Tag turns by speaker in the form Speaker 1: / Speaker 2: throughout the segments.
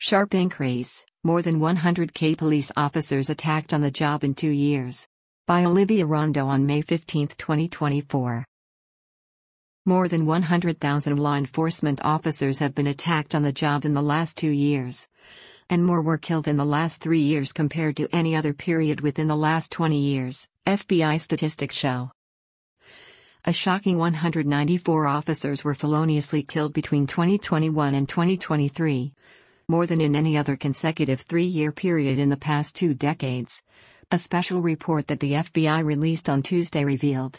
Speaker 1: Sharp increase, more than 100K police officers attacked on the job in 2 years. By Olivia Rondo on May 15, 2024. More than 100,000 law enforcement officers have been attacked on the job in the last 2 years. And more were killed in the last 3 years compared to any other period within the last 20 years, FBI statistics show. A shocking 194 officers were feloniously killed between 2021 and 2023, more than in any other consecutive 3-year period in the past 2 decades, a special report that the FBI released on Tuesday revealed.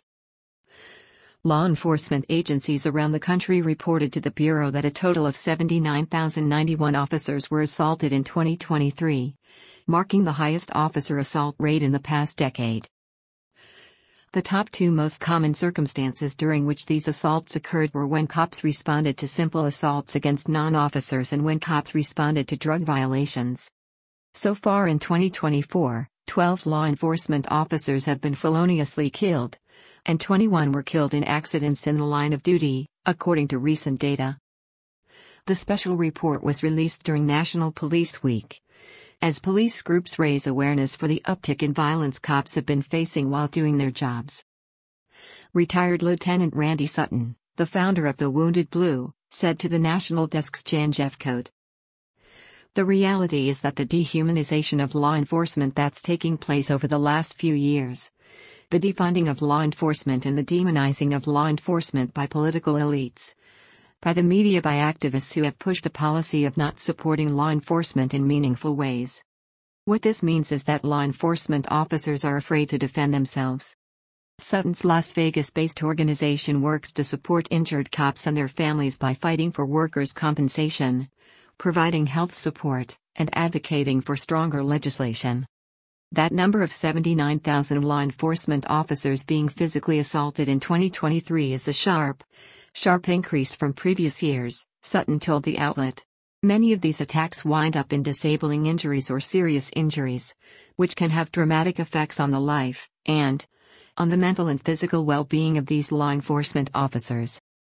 Speaker 1: Law enforcement agencies around the country reported to the Bureau that a total of 79,091 officers were assaulted in 2023, marking the highest officer assault rate in the past decade. The top 2 most common circumstances during which these assaults occurred were when cops responded to simple assaults against non-officers and when cops responded to drug violations. So far in 2024, 12 law enforcement officers have been feloniously killed, and 21 were killed in accidents in the line of duty, according to recent data. The special report was released during National Police Week, as police groups raise awareness for the uptick in violence cops have been facing while doing their jobs. Retired Lieutenant Randy Sutton, the founder of the Wounded Blue, said to the National Desk's Jan Jeffcoat, "The reality is that the dehumanization of law enforcement that's taking place over the last few years, the defunding of law enforcement and the demonizing of law enforcement by political elites, by the media, by activists who have pushed a policy of not supporting law enforcement in meaningful ways. What this means is that law enforcement officers are afraid to defend themselves." Sutton's Las Vegas-based organization works to support injured cops and their families by fighting for workers' compensation, providing health support, and advocating for stronger legislation. That number of 79,000 law enforcement officers being physically assaulted in 2023 is a sharp increase from previous years, Sutton told the outlet. Many of these attacks wind up in disabling injuries or serious injuries, which can have dramatic effects on the life, and on the mental and physical well-being of these law enforcement officers.